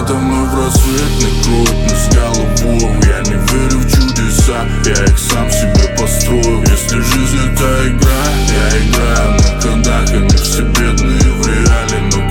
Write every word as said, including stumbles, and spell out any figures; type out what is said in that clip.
Надо мной в рассветный кровь, но с головой я не верю в чудеса, я их сам себе построю. Если жизнь это игра, я играю на кодах, они все бедные в реале, но